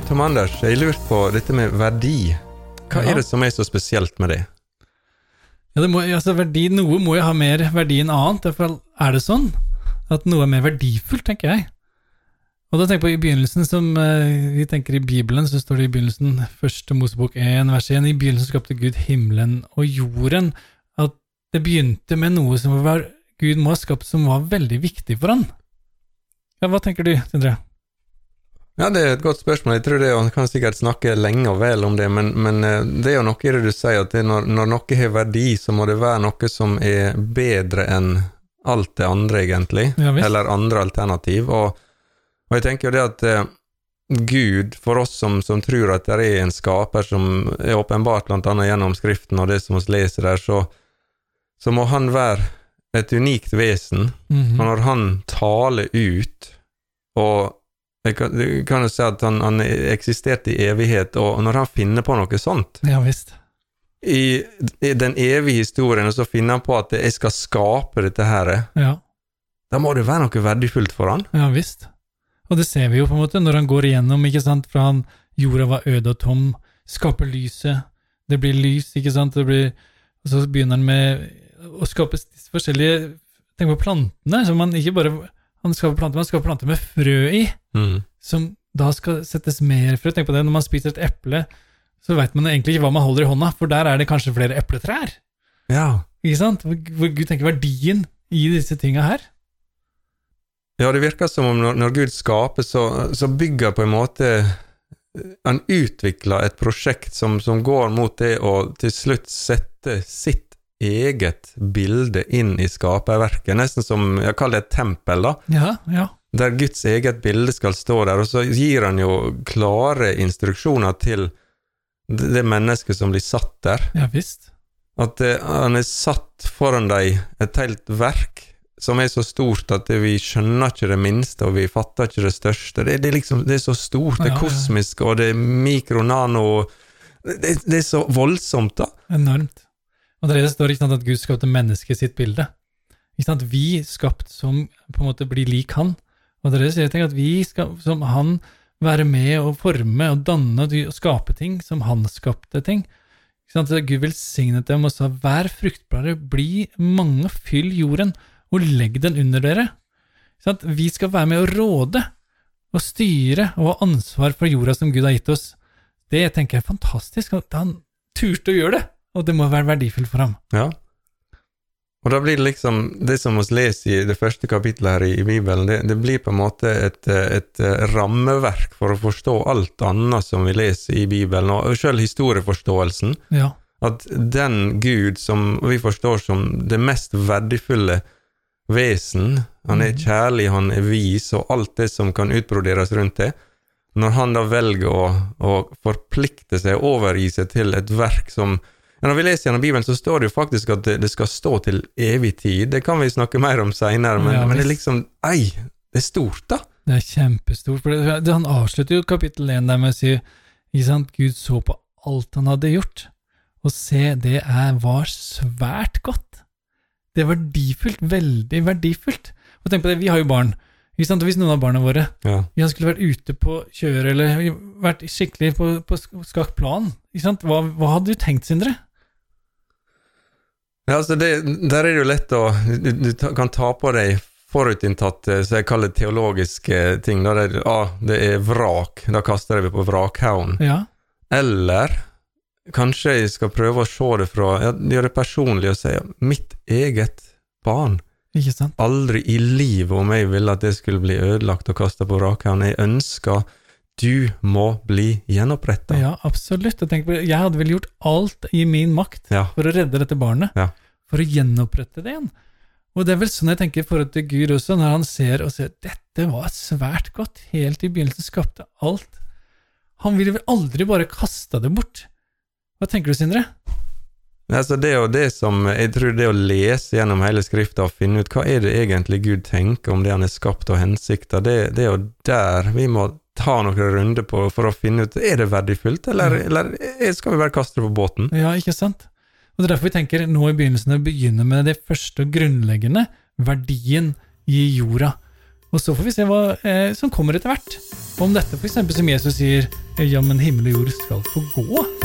Tom Anders, jeg lurer på dette med verdi. Hva er det som er så spesielt med det? Ja, verdi, noe må jo ha mer verdi enn annet, derfor er det sånn at noe er mer verdifullt, tenker jeg. Og da tenker jeg på i begynnelsen, som vi tenker i Bibelen, så står det i begynnelsen, 1. Mosebok 1, vers 1, i begynnelsen skapte Gud himmelen og jorden, at det begynte med noe som Gud må ha skapt som var veldig viktig for han. Ja, hva tenker du, Sindre? Ja, det er et godt spørsmål. Jeg tror det, og kan sikkert snakke lenge og vel om det, men det er jo noe i det du sier, at når noe har verdi, så må det være noe som er bedre enn alt det andre, egentlig, eller andre alternativ, og jeg tenker jo det at Gud, for oss som tror at det er en skaper som er åpenbart blant annet gjennom skriften og det som vi leser der, så må han være et unikt vesen, og når han taler ut, og jeg kan jo si at han eksisterte i evighet, og når han finner på noe sånt, ja, visst. I den evige historien, og så finner han på at jeg skal skape dette her, ja. Da må det være noe verdifullt for han. Ja, visst. Og det ser vi jo på en måte når han går igjennom, ikke sant, fra jorda var øde og tom, skaper lyset, det blir lys, ikke sant, og så begynner han med å skape forskjellige, tenk på plantene, som man ikke bare, han skaper planter med frø i, som da skal settes mer frø. Tenk på det, når man spiser et eple, så vet man egentlig ikke hva man holder i hånda, for der er det kanskje flere epletrær. Ja. Ikke sant? Hvor Gud tenker verdien i disse tingene her. Ja, det virker som om når Gud skaper, så bygger på en måte, han utvikler et prosjekt som går mot det å til slutt sette sitt eget bilde inn i skaperverket, nesten som, jeg kaller det et tempel da. Ja, ja. Der Guds eget bilde skal stå der, og så gir han jo klare instruksjoner til det mennesket som blir satt der. Ja, visst. At han er satt foran deg et helt verk som er så stort at vi skjønner ikke det minste, og vi fatter ikke det største. Det er liksom, det er så stort, det er kosmisk, og det er mikro-nano, det er så voldsomt da. Enormt. Og det står ikke sant at Gud skapte mennesket sitt bilde. Ikke sant? Vi skapt som på en måte blir lik han. Og det sier jeg tenker at vi skal som han være med og forme og danne og skape ting som han skapte ting. Ikke sant? Gud velsignet dem og sa, vær fruktbare, bli mange, fyll jorden og legg den under dere. Ikke sant? Vi skal være med å råde og styre og ha ansvar for jorda som Gud har gitt oss. Det tenker jeg er fantastisk, at han turte å gjøre det. Og det må være verdifullt for ham. Ja. Og da blir det liksom, det som vi leser i det første kapitlet her i Bibelen, det blir på en måte et rammeverk for å forstå alt annet som vi leser i Bibelen, og selv historieforståelsen. Ja. At den Gud som vi forstår som det mest verdifulle vesen, han er kjærlig, han er vis, og alt det som kan utbroderes rundt det, når han da velger å forplikte seg, overgi seg til et verk som når vi leser gjennom Bibelen, så står det jo faktisk at det skal stå til evig tid. Det kan vi snakke mer om senere, men det er liksom, det er stort da. Det er kjempestort, for han avslutter jo kapittel 1 der med å si, ikke sant, Gud så på alt han hadde gjort, og se, det var svært godt. Det er verdifullt, veldig verdifullt. Og tenk på det, vi har jo barn. Ikke sant? Og hvis noen av barna våre vi skulle vært ute på kjør, eller vært skikkelig på skakt plan, ikke sant? Hva hadde du tenkt, Sindre? Ja, altså der er det jo lett å, du kan ta på deg forutinntatt, så jeg kaller det teologiske ting, da det er vrak, da kaster jeg på vrakhaugen. Ja. Eller, kanskje jeg skal prøve å se det fra, gjøre det personlig og si, mitt eget barn, ikke sant? Aldri i livet om jeg ville at det skulle bli ødelagt og kastet på vrakhaugen. Jeg ønsker du må bli gjenopprettet. Ja, absolutt. Jeg hadde vel gjort alt i min makt for å redde dette barnet, for å gjenopprette det igjen. Og det er vel sånn jeg tenker i forhold til Gud også, når han ser og sier, dette var svært godt, helt i begynnelsen skapte alt. Han ville vel aldri bare kaste det bort. Hva tenker du, Sindre? Altså det er jo det som, jeg tror det å lese gjennom hele skriften og finne ut hva er det egentlig Gud tenker om det han er skapt og hensikter, det er jo der vi må ta noen runder på for å finne ut, er det verdifullt, eller skal vi bare kaste det på båten? Ja, ikke sant? Og det er derfor vi tenker nå i begynnelsen å begynne med det første grunnleggende, verdien i jorda. Og så får vi se hva som kommer etter hvert. Om dette for eksempel som Jesus sier, ja, men himmel og jord skal få gå.